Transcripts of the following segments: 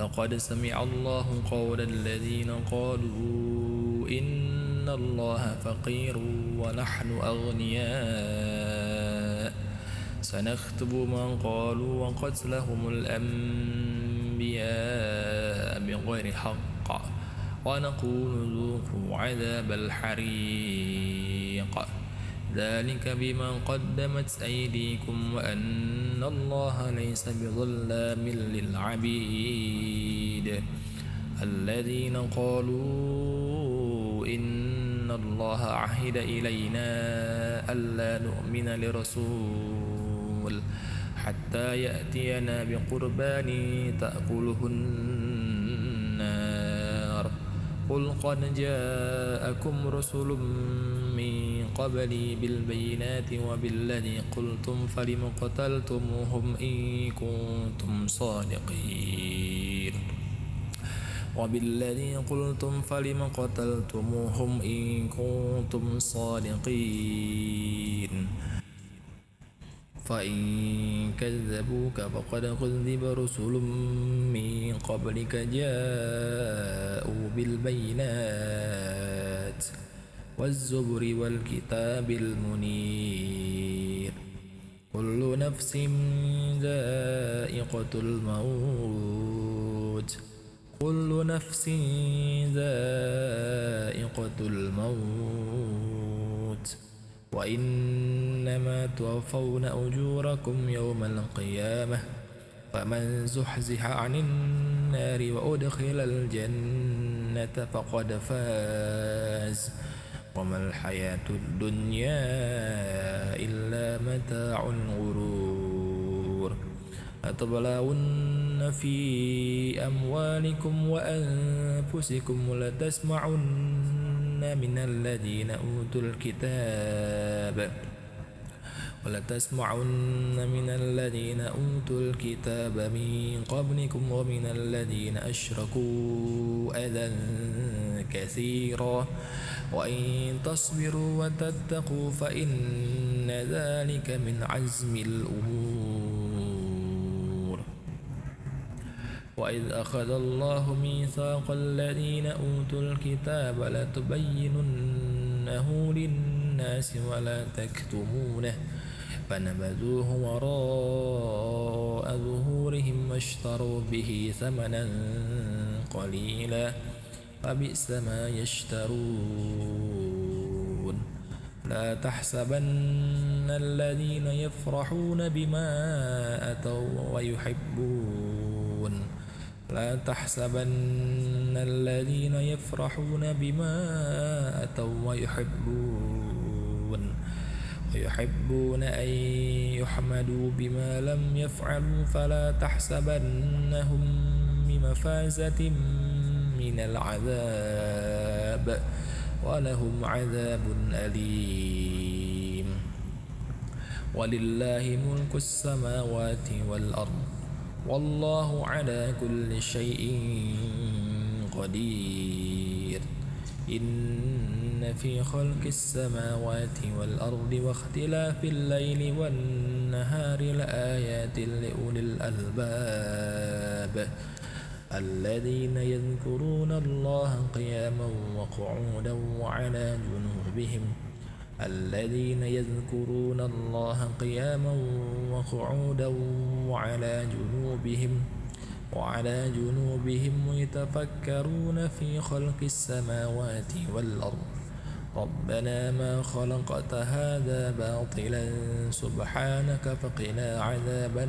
لقد سمع الله قول الذين قالوا إن الله فقير ونحن أغنياء سنكتب ما قالوا وقتلهم الأنبياء بغير حق ونقول ذوقوا عذاب الحريق ذلك بما قدمت أيديكم وأن الله ليس بظلام للعبيد الذين قالوا إن الله عهد إلينا ألا نؤمن لرسول حتى يأتينا بقربان تأكله النار قل قد جاءكم رسل من قبلي بالبينات وبالذي قلتم فلم قتلتموهم إن كنتم صادقين وبالذي قلتم فلم قتلتموهم إن كنتم صادقين فإن كذبوك فقد كذب رسل من قبلك جاءوا بالبينات والزبر والكتاب المنير كل نفس ذائقة الموت كل نفس ذائقة الموت وإنما توفون أجوركم يوم القيامة فمن زحزح عن النار وأدخل الجنة فقد فاز وما الحياة الدنيا إلا متاع الغرور لتبلون في أموالكم وأنفسكم ولتسمعن من الذين أوتوا الكتاب من قبلكم ومن الذين أشركوا أذى كثيرا وإن تصبروا وتتقوا فإن ذلك من عزم الأمور وإذ أخذ الله ميثاق الذين أوتوا الكتاب لتبيننه للناس ولا تكتمونه فنبذوه وراء ظهورهم واشتروا به ثمنا قليلا فبئس ما يشترون لا تحسبن الذين يفرحون بما أتوا ويحبون أن يحمدوا بما لم يفعلوا فلا تحسبنهم بمفازة من العذاب ولهم عذاب أليم ولله ملك السماوات والأرض والله على كل شيء قدير إن في خلق السماوات والأرض واختلاف الليل والنهار لآيات لأولي الألباب الذين يذكرون الله قياما وقعودا وعلى جنوبهم ويتفكرون في خلق السماوات والأرض ربنا ما خلقت هذا باطلا سبحانك فقنا عذاب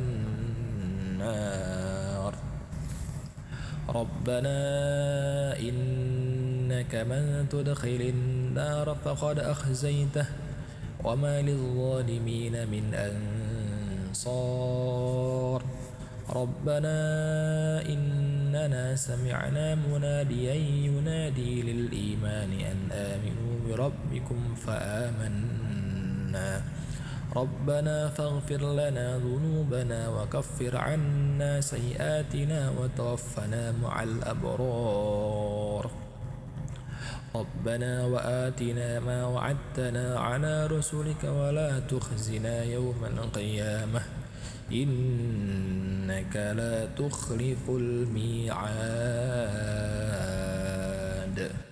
النار ربنا إنك من تدخل النار فقد أخزيته وما للظالمين من أنصار ربنا إننا سمعنا مناديا ينادي للإيمان أن آمنوا بربكم فآمنا ربنا فاغفر لنا ذنوبنا وكفر عنا سيئاتنا وتوفنا مع الأبرار ربنا وآتنا ما وعدتنا على رسلك ولا تخزنا يوم القيامة إنك إنك لا تخلف الميعاد.